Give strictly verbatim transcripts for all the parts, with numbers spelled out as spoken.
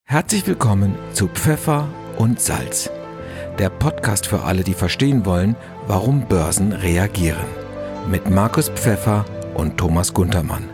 Herzlich willkommen zu Pfeffer und Salz, der Podcast für alle, die verstehen wollen, warum Börsen reagieren. Mit Markus Pfeffer und Thomas Guntermann.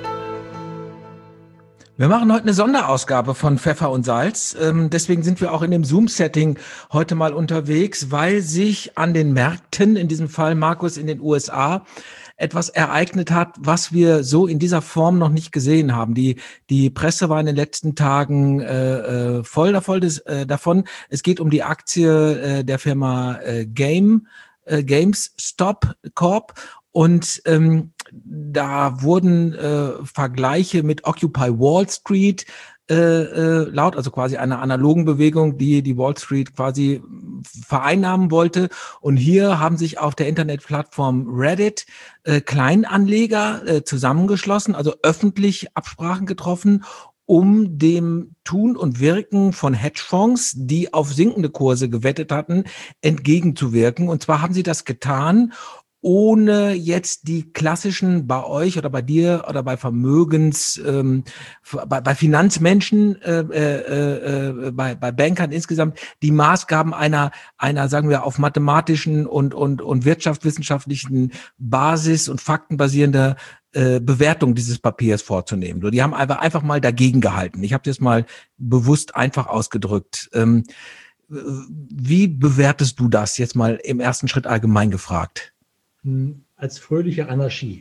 Wir machen heute eine Sonderausgabe von Pfeffer und Salz. Deswegen sind wir auch in dem Zoom-Setting heute mal unterwegs, weil sich an den Märkten, in diesem Fall Markus in den U S A, etwas ereignet hat, was wir so in dieser Form noch nicht gesehen haben. Die die Presse war in den letzten Tagen äh, voll davon, des, äh, davon. Es geht um die Aktie äh, der Firma äh, Game, äh, GameStop Corp. Und ähm, da wurden äh, Vergleiche mit Occupy Wall Street äh, äh, laut, also quasi einer analogen Bewegung, die die Wall Street quasi vereinnahmen wollte. Und hier haben sich auf der Internetplattform Reddit äh, Kleinanleger äh, zusammengeschlossen, also öffentlich Absprachen getroffen, um dem Tun und Wirken von Hedgefonds, die auf sinkende Kurse gewettet hatten, entgegenzuwirken. Und zwar haben sie das getan, ohne jetzt die klassischen bei euch oder bei dir oder bei Vermögens, ähm, bei, bei Finanzmenschen, äh, äh, äh, bei, bei Bankern insgesamt die Maßgaben einer, einer, sagen wir, auf mathematischen und und und wirtschaftswissenschaftlichen Basis und faktenbasierender äh, Bewertung dieses Papiers vorzunehmen. So, die haben einfach einfach mal dagegen gehalten. Ich habe das mal bewusst einfach ausgedrückt. Ähm, wie bewertest du das jetzt mal im ersten Schritt allgemein gefragt? Als fröhliche Anarchie.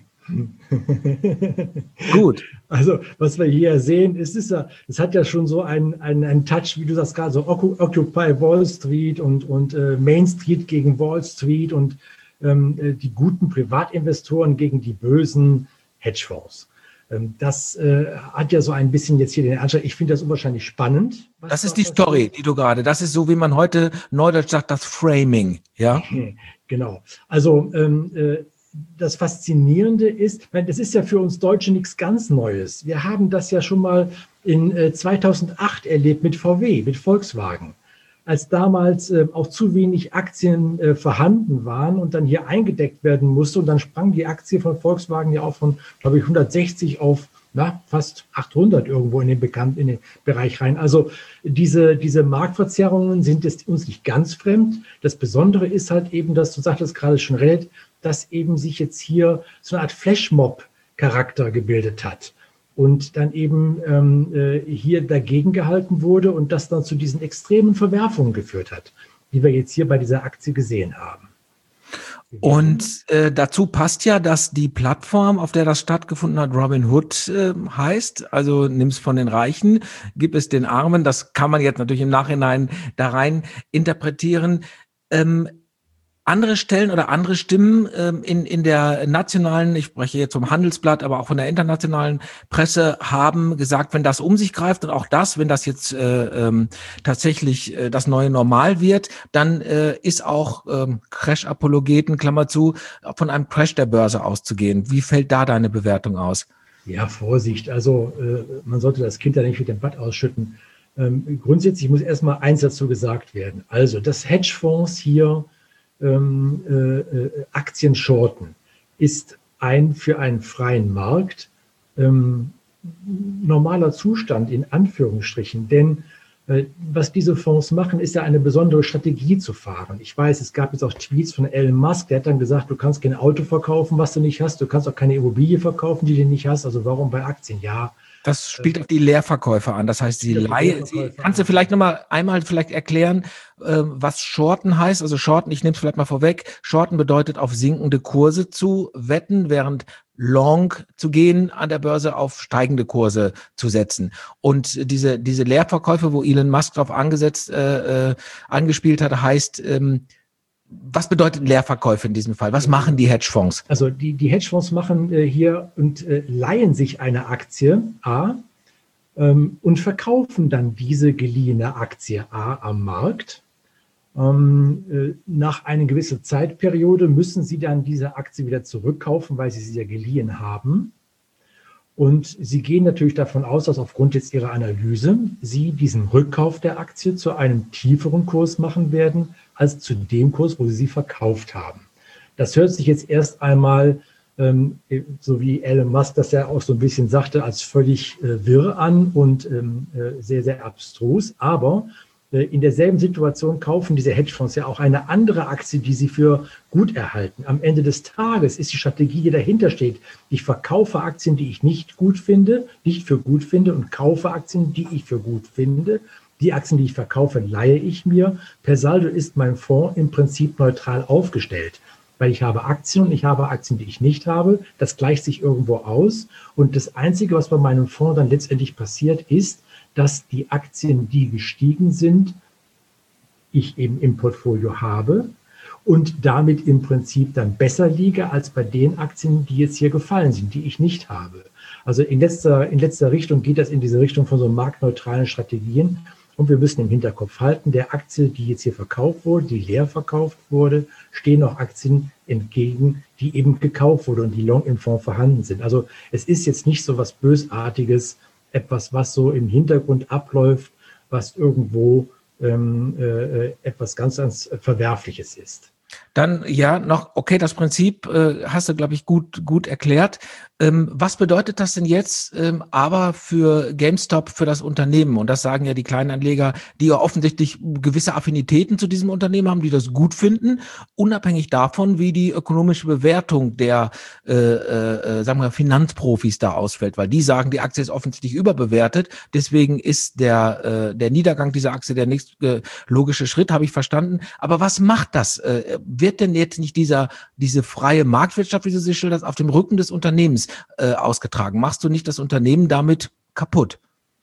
Gut. Also was wir hier sehen, es ist ja, es hat ja schon so einen, einen, einen Touch, wie du sagst gerade, so Occupy Wall Street und, und äh, Main Street gegen Wall Street und ähm, die guten Privatinvestoren gegen die bösen Hedgefonds. Ähm, das äh, hat ja so ein bisschen jetzt hier den Anschein. Ich finde das unwahrscheinlich spannend. Das ist die Story, die du gerade, das ist so, wie man heute neudeutsch sagt, das Framing, ja? Genau. Also ähm, äh, das Faszinierende ist, weil das ist ja für uns Deutsche nichts ganz Neues. Wir haben das ja schon mal in äh, zweitausendacht erlebt mit V W, mit Volkswagen. Als damals äh, auch zu wenig Aktien äh, vorhanden waren und dann hier eingedeckt werden musste. Und dann sprang die Aktie von Volkswagen ja auch von, glaube ich, hundertsechzig auf na, fast achthundert irgendwo in den Bekannt, in den Bereich rein. Also diese, diese Marktverzerrungen sind jetzt uns nicht ganz fremd. Das Besondere ist halt eben, dass, du sagtest gerade schon Reddit, dass eben sich jetzt hier so eine Art Flashmob-Charakter gebildet hat. Und dann eben ähm, hier dagegen gehalten wurde und das dann zu diesen extremen Verwerfungen geführt hat, die wir jetzt hier bei dieser Aktie gesehen haben. Und äh, dazu passt ja, dass die Plattform, auf der das stattgefunden hat, Robinhood äh, heißt. Also nimm's von den Reichen, gib es den Armen. Das kann man jetzt natürlich im Nachhinein da rein interpretieren. Ähm, Andere Stellen oder andere Stimmen ähm, in in der nationalen, ich spreche jetzt vom Handelsblatt, aber auch von der internationalen Presse, haben gesagt, wenn das um sich greift und auch das, wenn das jetzt äh, ähm, tatsächlich äh, das neue Normal wird, dann äh, ist auch ähm, Crash-Apologeten, Klammer zu, von einem Crash der Börse auszugehen. Wie fällt da deine Bewertung aus? Ja, Vorsicht. Also äh, man sollte das Kind ja nicht mit dem Bad ausschütten. Ähm, grundsätzlich muss erstmal eins dazu gesagt werden. Also, dass Hedgefonds hier Ähm, äh, Aktien shorten, ist ein für einen freien Markt ähm, normaler Zustand in Anführungsstrichen. Denn äh, was diese Fonds machen, ist ja eine besondere Strategie zu fahren. Ich weiß, es gab jetzt auch Tweets von Elon Musk, der hat dann gesagt, du kannst kein Auto verkaufen, was du nicht hast, du kannst auch keine Immobilie verkaufen, die du nicht hast, also warum bei Aktien? Ja. Das spielt auf die Leerverkäufe an. Das heißt, sie leihen. Kannst du vielleicht nochmal einmal vielleicht erklären, äh, was Shorten heißt? Also Shorten, ich nehme es vielleicht mal vorweg. Shorten bedeutet, auf sinkende Kurse zu wetten, während Long zu gehen an der Börse auf steigende Kurse zu setzen. Und diese diese Leerverkäufe, wo Elon Musk drauf angesetzt, äh, äh, angespielt hat, heißt, ähm, was bedeutet Leerverkäufe in diesem Fall? Was machen die Hedgefonds? Also die, die Hedgefonds machen äh, hier und äh, leihen sich eine Aktie A ähm, und verkaufen dann diese geliehene Aktie A am Markt. Ähm, äh, nach einer gewissen Zeitperiode müssen sie dann diese Aktie wieder zurückkaufen, weil sie sie ja geliehen haben. Und sie gehen natürlich davon aus, dass aufgrund jetzt ihrer Analyse sie diesen Rückkauf der Aktie zu einem tieferen Kurs machen werden, als zu dem Kurs, wo sie sie verkauft haben. Das hört sich jetzt erst einmal ähm, so wie Elon Musk das ja auch so ein bisschen sagte, als völlig äh, wirr an und ähm, äh, sehr, sehr abstrus. Aber äh, in derselben Situation kaufen diese Hedgefonds ja auch eine andere Aktie, die sie für gut erhalten. Am Ende des Tages ist die Strategie, die dahinter steht. Ich verkaufe Aktien, die ich nicht gut finde, nicht für gut finde und kaufe Aktien, die ich für gut finde. Die Aktien, die ich verkaufe, leihe ich mir. Per Saldo ist mein Fonds im Prinzip neutral aufgestellt, weil ich habe Aktien und ich habe Aktien, die ich nicht habe. Das gleicht sich irgendwo aus. Und das Einzige, was bei meinem Fonds dann letztendlich passiert, ist, dass die Aktien, die gestiegen sind, ich eben im Portfolio habe und damit im Prinzip dann besser liege als bei den Aktien, die jetzt hier gefallen sind, die ich nicht habe. Also in letzter, in letzter Richtung geht das in diese Richtung von so marktneutralen Strategien. Und wir müssen im Hinterkopf halten, der Aktie, die jetzt hier verkauft wurde, die leer verkauft wurde, stehen auch Aktien entgegen, die eben gekauft wurde und die long im Fonds vorhanden sind. Also es ist jetzt nicht so was Bösartiges, etwas, was so im Hintergrund abläuft, was irgendwo ähm, äh, etwas ganz, ganz Verwerfliches ist. Dann ja noch, okay, das Prinzip äh, hast du, glaube ich, gut gut erklärt. Ähm, was bedeutet das denn jetzt ähm, aber für GameStop, für das Unternehmen? Und das sagen ja die Kleinanleger, die ja offensichtlich gewisse Affinitäten zu diesem Unternehmen haben, die das gut finden, unabhängig davon, wie die ökonomische Bewertung der äh, äh, sagen wir Finanzprofis da ausfällt, weil die sagen, die Aktie ist offensichtlich überbewertet. Deswegen ist der äh, der Niedergang dieser Aktie der nächste äh, logische Schritt, habe ich verstanden. Aber was macht das? Äh, wird denn jetzt nicht dieser diese freie Marktwirtschaft, wie du sie schilderst, auf dem Rücken des Unternehmens äh, ausgetragen? Machst du nicht das Unternehmen damit kaputt?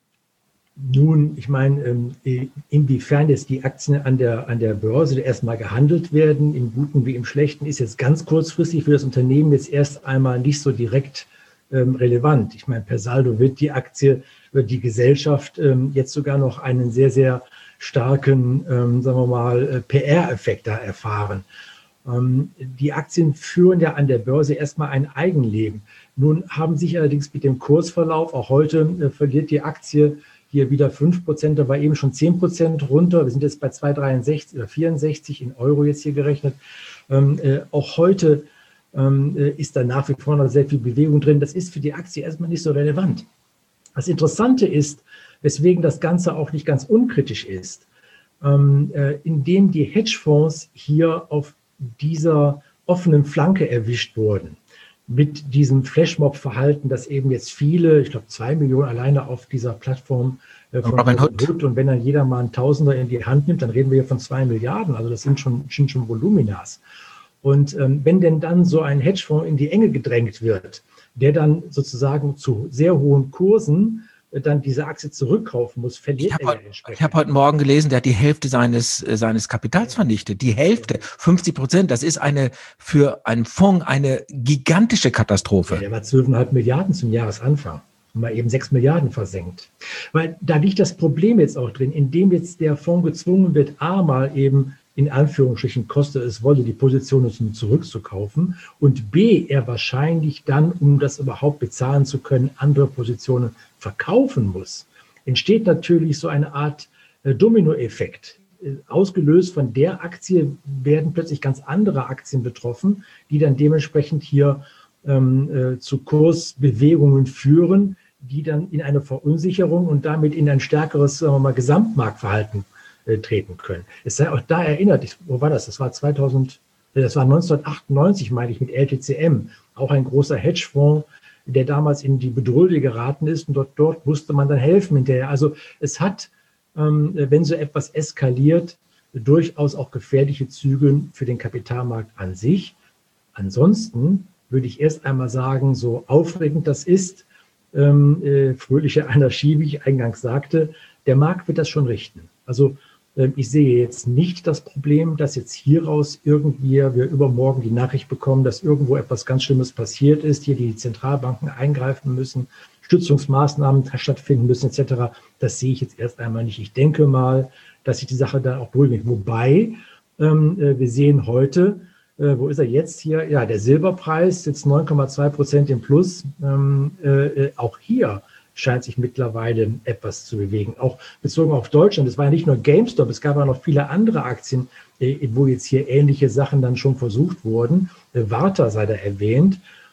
Nun, ich meine, ähm, inwiefern jetzt die Aktien an der, an der Börse erstmal gehandelt werden, im Guten wie im Schlechten, ist jetzt ganz kurzfristig für das Unternehmen jetzt erst einmal nicht so direkt ähm, relevant. Ich meine, per Saldo wird die Aktie, wird die Gesellschaft ähm, jetzt sogar noch einen sehr, sehr starken, ähm, sagen wir mal, P R-Effekt da erfahren. Ähm, die Aktien führen ja an der Börse erstmal ein Eigenleben. Nun haben sich allerdings mit dem Kursverlauf, auch heute äh, verliert die Aktie hier wieder fünf Prozent, da war eben schon zehn Prozent runter. Wir sind jetzt bei zwei Komma dreiundsechzig oder vierundsechzig in Euro jetzt hier gerechnet. Ähm, äh, auch heute ähm, äh, ist da nach wie vor noch sehr viel Bewegung drin. Das ist für die Aktie erstmal nicht so relevant. Das Interessante ist, weswegen das Ganze auch nicht ganz unkritisch ist, ähm, äh, indem die Hedgefonds hier auf dieser offenen Flanke erwischt wurden, mit diesem Flashmob-Verhalten, dass eben jetzt viele, ich glaube zwei Millionen alleine auf dieser Plattform äh, von Robinhood, und wenn dann jeder mal einen Tausender in die Hand nimmt, dann reden wir hier von zwei Milliarden, also das sind schon, sind schon Voluminas. Und ähm, wenn denn dann so ein Hedgefonds in die Enge gedrängt wird, der dann sozusagen zu sehr hohen Kursen dann diese Aktie zurückkaufen muss, verliert er ja entsprechend. Ich habe heute Morgen gelesen, der hat die Hälfte seines, äh, seines Kapitals vernichtet. Die Hälfte, fünfzig Prozent, das ist eine für einen Fonds eine gigantische Katastrophe. Ja, der war zwölf Komma fünf Milliarden zum Jahresanfang. Mal eben sechs Milliarden versenkt. Weil da liegt das Problem jetzt auch drin, indem jetzt der Fonds gezwungen wird, A, mal eben in Anführungsstrichen koste es wolle, die Positionen zurückzukaufen, und B, er wahrscheinlich dann, um das überhaupt bezahlen zu können, andere Positionen verkaufen muss, entsteht natürlich so eine Art äh, Dominoeffekt. Äh, ausgelöst von der Aktie werden plötzlich ganz andere Aktien betroffen, die dann dementsprechend hier ähm, äh, zu Kursbewegungen führen, die dann in eine Verunsicherung und damit in ein stärkeres, sagen wir mal, Gesamtmarktverhalten äh, treten können. Es sei auch da erinnert, ich, wo war das? Das war zweitausend, das war neunzehnhundertachtundneunzig, meine ich, mit L T C M, auch ein großer Hedgefonds, der damals in die Bedrulle geraten ist, und dort, dort musste man dann helfen hinterher. Also es hat, ähm, wenn so etwas eskaliert, durchaus auch gefährliche Züge für den Kapitalmarkt an sich. Ansonsten würde ich erst einmal sagen, so aufregend das ist, ähm, äh, fröhliche Anarchie, wie ich eingangs sagte, der Markt wird das schon richten. Also ähm, ich sehe jetzt nicht das Problem, dass jetzt hieraus irgendwie wir übermorgen die Nachricht bekommen, dass irgendwo etwas ganz Schlimmes passiert ist, hier die Zentralbanken eingreifen müssen, Stützungsmaßnahmen stattfinden müssen et cetera. Das sehe ich jetzt erst einmal nicht. Ich denke mal, dass sich die Sache dann auch beruhigt. Wobei, ähm, äh, wir sehen heute, Äh, wo ist er jetzt hier? Ja, der Silberpreis sitzt neun Komma zwei Prozent im Plus. Ähm, äh, auch hier scheint sich mittlerweile etwas zu bewegen. Auch bezogen auf Deutschland. Es war ja nicht nur GameStop, es gab ja noch viele andere Aktien, äh, wo jetzt hier ähnliche Sachen dann schon versucht wurden. Äh, Warta sei da erwähnt.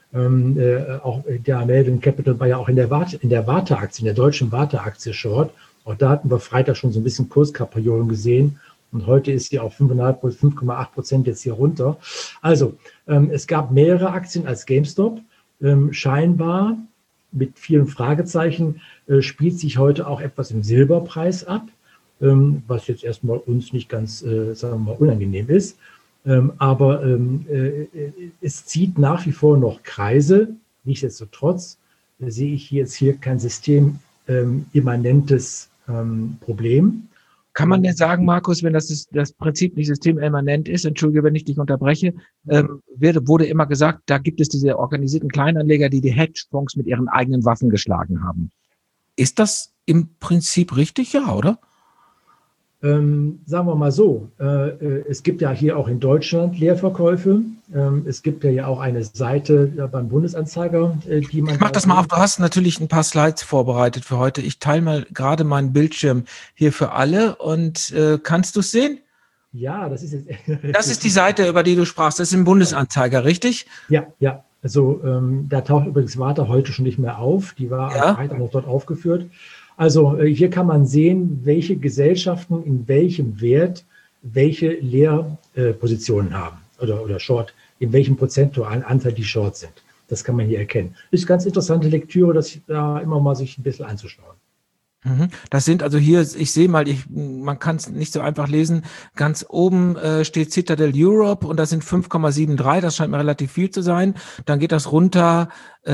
Ähm, äh, auch der American Capital war ja auch in der Warte, in der Warte-Aktie, in der deutschen Warte-Aktie Short. Auch da hatten wir Freitag schon so ein bisschen Kurskapriolen gesehen. Und heute ist sie auf fünf Komma acht Prozent jetzt hier runter. Also, ähm, es gab mehrere Aktien als GameStop. Ähm, scheinbar, mit vielen Fragezeichen, äh, spielt sich heute auch etwas im Silberpreis ab, ähm, was jetzt erstmal uns nicht ganz, äh, sagen wir mal, unangenehm ist. Ähm, aber ähm, äh, es zieht nach wie vor noch Kreise. Nichtsdestotrotz äh, sehe ich jetzt hier kein systemimmanentes ähm, Problem. Kann man denn sagen, Markus, wenn das, ist, das Prinzip nicht systemimmanent ist, entschuldige, wenn ich dich unterbreche, ähm, wird, wurde immer gesagt, da gibt es diese organisierten Kleinanleger, die die Hedgefonds mit ihren eigenen Waffen geschlagen haben. Ist das im Prinzip richtig, ja, oder? Ähm, sagen wir mal so, äh, es gibt ja hier auch in Deutschland Leerverkäufe. Ähm, es gibt ja, ja auch eine Seite ja, beim Bundesanzeiger, äh, die man... Ich mach das mal auf, du hast natürlich ein paar Slides vorbereitet für heute. Ich teile mal gerade meinen Bildschirm hier für alle und äh, kannst du es sehen? Ja, das ist jetzt... Das ist die Seite, über die du sprachst, das ist im Bundesanzeiger, richtig? Ja, ja. Also ähm, da taucht übrigens Warte heute schon nicht mehr auf. Die war Ja. am Freitag noch dort aufgeführt. Also äh, hier kann man sehen, welche Gesellschaften in welchem Wert welche Leerpositionen äh, haben oder, oder Short, in welchem prozentualen Anteil die Short sind. Das kann man hier erkennen. Ist ganz interessante Lektüre, das da immer mal sich ein bisschen anzuschauen. Das sind also hier, ich sehe mal, ich, man kann es nicht so einfach lesen, ganz oben äh, steht Citadel Europe und das sind fünf Komma dreiundsiebzig, das scheint mir relativ viel zu sein. Dann geht das runter äh,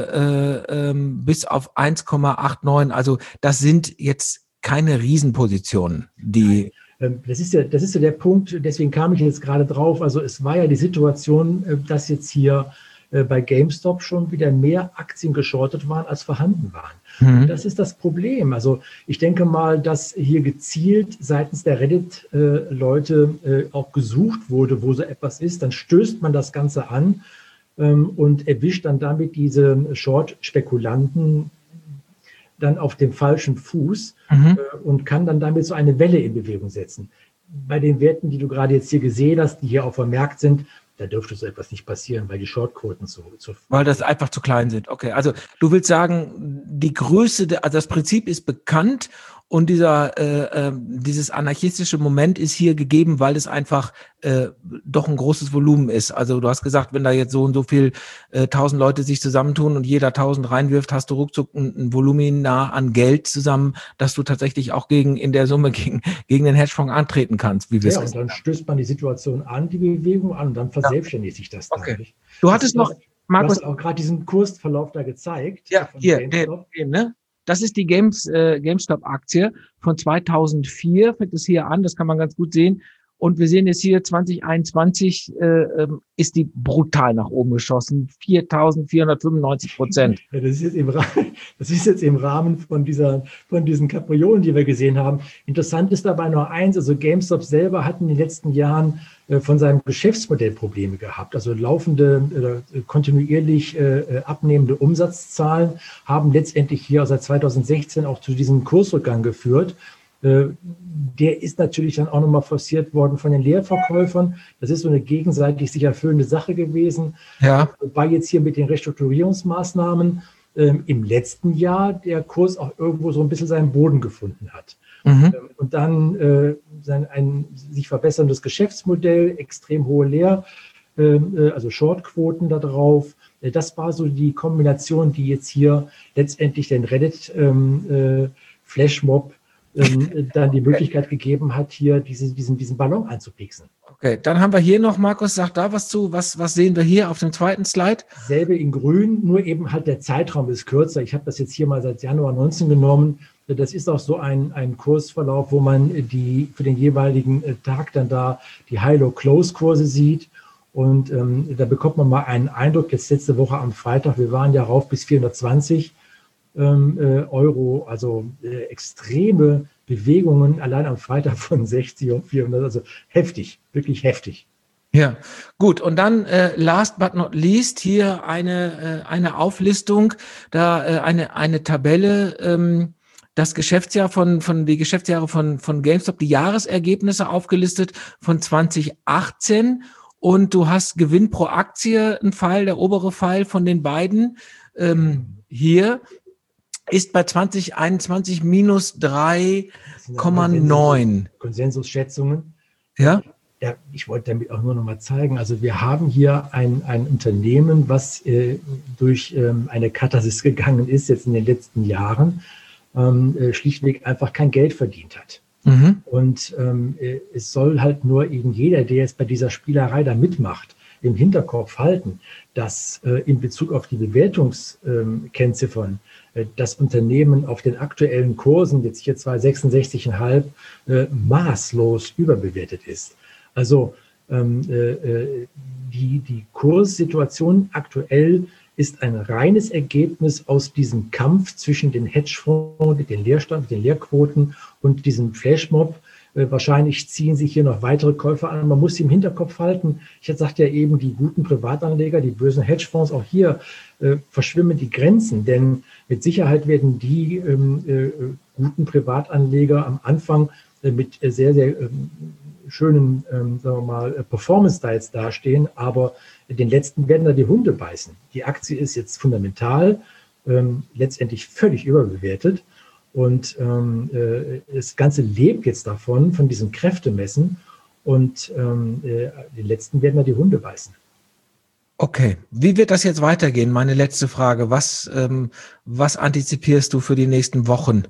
äh, ähm, bis auf eins Komma neunundachtzig, also das sind jetzt keine Riesenpositionen, die... Das ist ja, das ist ja der Punkt, deswegen kam ich jetzt gerade drauf, also es war ja die Situation, dass jetzt hier bei GameStop schon wieder mehr Aktien geschortet waren, als vorhanden waren. Mhm. Das ist das Problem. Also ich denke mal, dass hier gezielt seitens der Reddit-Leute äh, auch gesucht wurde, wo so etwas ist. Dann stößt man das Ganze an ähm, und erwischt dann damit diese Short-Spekulanten dann auf dem falschen Fuß mhm. äh, und kann dann damit so eine Welle in Bewegung setzen. Bei den Werten, die du gerade jetzt hier gesehen hast, die hier auch vermerkt sind, da dürfte so etwas nicht passieren, weil die Shortquoten zu, zu... Weil das einfach zu klein sind. Okay, also du willst sagen, die Größe, der, also das Prinzip ist bekannt und dieser äh, äh, dieses anarchistische Moment ist hier gegeben, weil es einfach äh, doch ein großes Volumen ist. Also du hast gesagt, wenn da jetzt so und so viel äh, tausend Leute sich zusammentun und jeder tausend reinwirft, hast du ruckzuck ein, ein Volumen nah an Geld zusammen, dass du tatsächlich auch gegen in der Summe gegen gegen den Hedgefonds antreten kannst. Wie wir ja, und dann stößt man die Situation an, die Bewegung an und dann verselbstständigt sich das dann. Okay. Du hattest noch, Markus, du hast auch gerade diesen Kursverlauf da gezeigt. Ja, hier, der, ne? Das ist die Games, äh, GameStop-Aktie von zweitausendvier, fängt es hier an, das kann man ganz gut sehen. Und wir sehen jetzt hier zwanzig einundzwanzig äh, ist die brutal nach oben geschossen, viertausendvierhundertfünfundneunzig Prozent. Ja, das ist jetzt im Rahmen, das ist jetzt im Rahmen von dieser, von diesen Kapriolen, die wir gesehen haben. Interessant ist dabei nur eins, also GameStop selber hat in den letzten Jahren äh, von seinem Geschäftsmodell Probleme gehabt. Also laufende, äh, kontinuierlich äh, abnehmende Umsatzzahlen haben letztendlich hier seit zweitausendsechzehn auch zu diesem Kursrückgang geführt. Der ist natürlich dann auch nochmal forciert worden von den Leerverkäufern. Das ist so eine gegenseitig sich erfüllende Sache gewesen. Ja. Wobei jetzt hier mit den Restrukturierungsmaßnahmen ähm, im letzten Jahr der Kurs auch irgendwo so ein bisschen seinen Boden gefunden hat. Mhm. Ähm, und dann äh, sein, ein sich verbesserndes Geschäftsmodell, extrem hohe Leer, äh, also Shortquoten da drauf. Äh, das war so die Kombination, die jetzt hier letztendlich den Reddit ähm, äh, Flashmob Ähm, dann die Möglichkeit gegeben hat, hier diese, diesen, diesen Ballon anzupiksen. Okay, dann haben wir hier noch, Markus, sag da was zu. Was, was sehen wir hier auf dem zweiten Slide? Selbe in grün, nur eben halt der Zeitraum ist kürzer. Ich habe das jetzt hier mal seit Januar neunzehn genommen. Das ist auch so ein, ein Kursverlauf, wo man die für den jeweiligen Tag dann da die High-Low-Close-Kurse sieht. Und ähm, da bekommt man mal einen Eindruck, jetzt letzte Woche am Freitag, wir waren ja rauf bis vierhundertzwanzig Ähm, äh, Euro, also äh, extreme Bewegungen allein am Freitag von sechzig und vierhundert, also heftig, wirklich heftig. Ja, gut. Und dann äh, last but not least hier eine äh, eine Auflistung, da äh, eine eine Tabelle, ähm, das Geschäftsjahr von von die Geschäftsjahre von von GameStop, die Jahresergebnisse aufgelistet von zwanzig achtzehn und du hast Gewinn pro Aktie, ein Pfeil, der obere Pfeil von den beiden ähm, hier ist bei zwanzig einundzwanzig minus drei Komma neun. Konsensusschätzungen. Ja? Ja, ich wollte damit auch nur noch mal zeigen, also wir haben hier ein, ein Unternehmen, was äh, durch ähm, eine Katharsis gegangen ist, jetzt in den letzten Jahren, ähm, äh, schlichtweg einfach kein Geld verdient hat. Mhm. Und ähm, äh, es soll halt nur eben jeder, der jetzt bei dieser Spielerei da mitmacht, im Hinterkopf halten, dass äh, in Bezug auf die Bewertungskennziffern äh, das Unternehmen auf den aktuellen Kursen, jetzt hier zwar sechsundsechzig Komma fünf, äh, maßlos überbewertet ist. Also ähm, äh, die, die Kurssituation aktuell ist ein reines Ergebnis aus diesem Kampf zwischen den Hedgefonds, den Leerstand, den Leerquoten und diesem Flashmob. Äh, wahrscheinlich ziehen sich hier noch weitere Käufer an. Man muss sie im Hinterkopf halten. Ich hatte sagte ja eben, die guten Privatanleger, die bösen Hedgefonds, auch hier äh, verschwimmen die Grenzen. Denn mit Sicherheit werden die ähm, äh, guten Privatanleger am Anfang äh, mit äh, sehr, sehr ähm, schönen, ähm, sagen wir mal, Performance-Styles dastehen, aber den letzten werden da die Hunde beißen. Die Aktie ist jetzt fundamental, ähm, letztendlich völlig überbewertet und ähm, äh, das Ganze lebt jetzt davon, von diesem Kräftemessen und ähm, äh, den letzten werden da die Hunde beißen. Okay, wie wird das jetzt weitergehen? Meine letzte Frage. Was, ähm, was antizipierst du für die nächsten Wochen?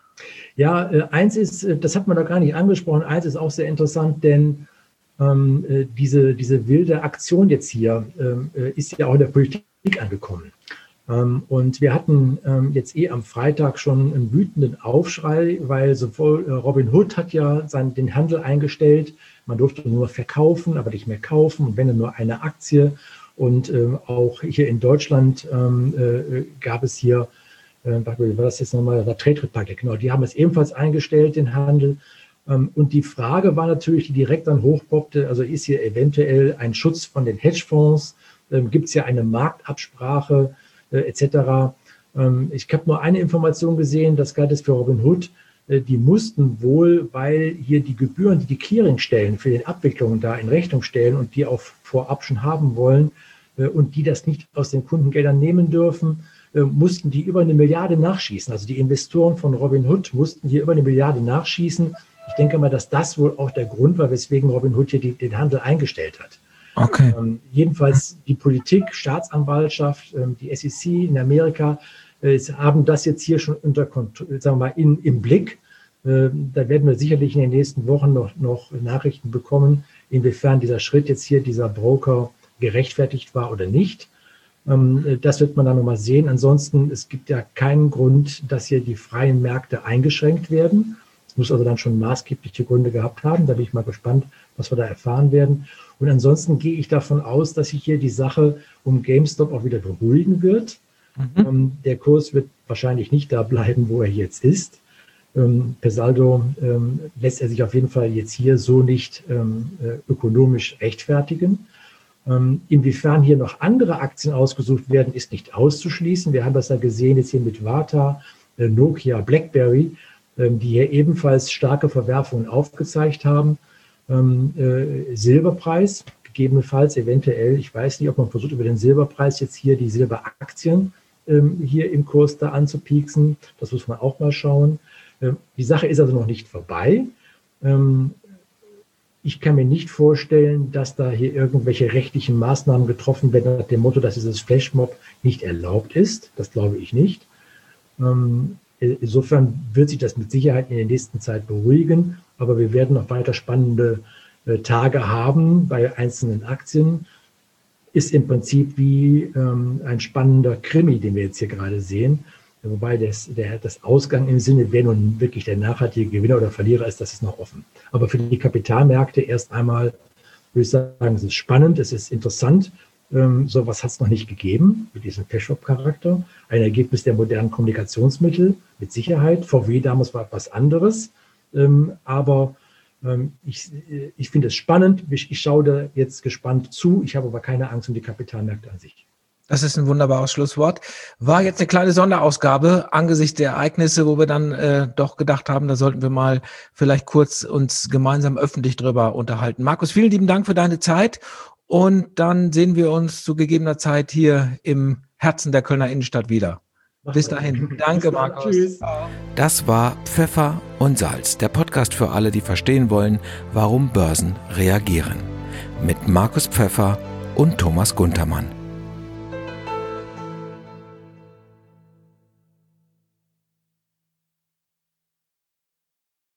Ja, äh, eins ist, äh, das hat man da gar nicht angesprochen, eins ist auch sehr interessant, denn ähm, äh, diese, diese wilde Aktion jetzt hier ähm, äh, ist ja auch in der Politik angekommen. Ähm, und wir hatten ähm, jetzt eh am Freitag schon einen wütenden Aufschrei, weil sowohl äh, Robinhood hat ja seinen, den Handel eingestellt, man durfte nur verkaufen, aber nicht mehr kaufen und wenn dann nur eine Aktie. Und ähm, auch hier in Deutschland ähm, äh, gab es hier wie war das jetzt nochmal, der Trade Republic, genau, die haben es ebenfalls eingestellt, den Handel. Und die Frage war natürlich, die direkt dann hochpoppte, also ist hier eventuell ein Schutz von den Hedgefonds, gibt es hier eine Marktabsprache et cetera. Ich habe nur eine Information gesehen, das galt es für Robinhood, die mussten wohl, weil hier die Gebühren, die die Clearingstellen für die Abwicklungen da in Rechnung stellen und die auch vorab schon haben wollen und die das nicht aus den Kundengeldern nehmen dürfen, mussten die über eine Milliarde nachschießen. Also die Investoren von Robinhood mussten hier über eine Milliarde nachschießen. Ich denke mal, dass das wohl auch der Grund war, weswegen Robinhood hier die, den Handel eingestellt hat. Okay. Ähm, jedenfalls die Politik, Staatsanwaltschaft, ähm, die S E C in Amerika äh, haben das jetzt hier schon unter Kontrolle, sagen wir mal, in, im Blick. Äh, da werden wir sicherlich in den nächsten Wochen noch, noch Nachrichten bekommen, inwiefern dieser Schritt jetzt hier, dieser Broker gerechtfertigt war oder nicht. Das wird man dann nochmal sehen. Ansonsten, es gibt ja keinen Grund, dass hier die freien Märkte eingeschränkt werden. Es muss also dann schon maßgebliche Gründe gehabt haben. Da bin ich mal gespannt, was wir da erfahren werden. Und ansonsten gehe ich davon aus, dass sich hier die Sache um GameStop auch wieder beruhigen wird. Mhm. Der Kurs wird wahrscheinlich nicht da bleiben, wo er jetzt ist. Per Saldo lässt er sich auf jeden Fall jetzt hier so nicht ökonomisch rechtfertigen. Ähm, inwiefern hier noch andere Aktien ausgesucht werden, ist nicht auszuschließen. Wir haben das ja gesehen jetzt hier mit Varta, äh, Nokia, BlackBerry, ähm, die hier ebenfalls starke Verwerfungen aufgezeigt haben. Ähm, äh, Silberpreis, gegebenenfalls eventuell, ich weiß nicht, ob man versucht, über den Silberpreis jetzt hier die Silberaktien ähm, hier im Kurs da anzupieksen. Das muss man auch mal schauen. Ähm, die Sache ist also noch nicht vorbei. Ähm, Ich kann mir nicht vorstellen, dass da hier irgendwelche rechtlichen Maßnahmen getroffen werden nach dem Motto, dass dieses Flashmob nicht erlaubt ist. Das glaube ich nicht. Insofern wird sich das mit Sicherheit in der nächsten Zeit beruhigen. Aber wir werden noch weiter spannende Tage haben bei einzelnen Aktien. Ist im Prinzip wie ein spannender Krimi, den wir jetzt hier gerade sehen. Wobei das, der, das Ausgang im Sinne, wer nun wirklich der nachhaltige Gewinner oder Verlierer ist, das ist noch offen. Aber für die Kapitalmärkte erst einmal würde ich sagen, es ist spannend, es ist interessant. Ähm, sowas hat es noch nicht gegeben, mit diesem Flashmob-Charakter. Ein Ergebnis der modernen Kommunikationsmittel, mit Sicherheit. V W damals war etwas anderes. Ähm, aber ähm, ich, ich finde es spannend. Ich, ich schaue da jetzt gespannt zu. Ich habe aber keine Angst um die Kapitalmärkte an sich. Das ist ein wunderbares Schlusswort. War jetzt eine kleine Sonderausgabe angesichts der Ereignisse, wo wir dann äh, doch gedacht haben, da sollten wir mal vielleicht kurz uns gemeinsam öffentlich drüber unterhalten. Markus, vielen lieben Dank für deine Zeit Und dann sehen wir uns zu gegebener Zeit hier im Herzen der Kölner Innenstadt wieder. Bis dahin. Danke, Markus. Tschüss. Das war Pfeffer und Salz, der Podcast für alle, die verstehen wollen, warum Börsen reagieren. Mit Markus Pfeffer und Thomas Guntermann.